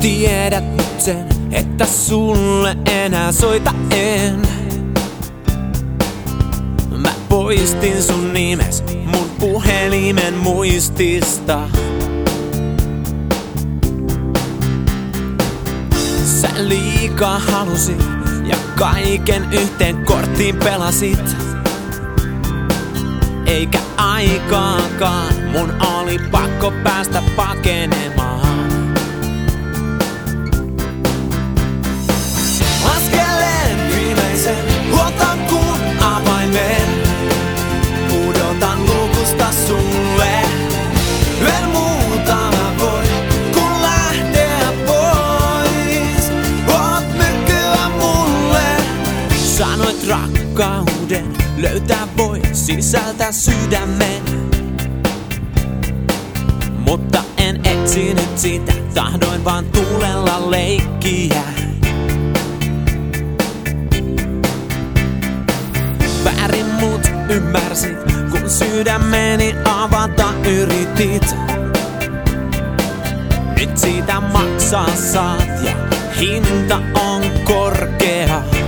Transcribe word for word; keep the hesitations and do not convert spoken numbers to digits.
Tiedät nyt sen, että sulle enää soita en. Mä poistin sun nimes mun puhelimen muistista. Sä liikaa halusit ja kaiken yhteen korttiin pelasit. Eikä aikaakaan, mun oli pakko päästä pakenemaan. Laskelen viimeisen huoltan kun avaimen. Pudotan luukusta sulle. En muuta mä voi kun lähteä pois. Oot nykyään mulle. Sanoit rakkauden löytää voi sisältä sydämen. Mutta en etsinyt sitä, tahdoin vaan tuulella leikkiä. Väärin mut ymmärsit, kun sydämeni avata yritit. Nyt siitä maksaa saat ja hinta on korkea.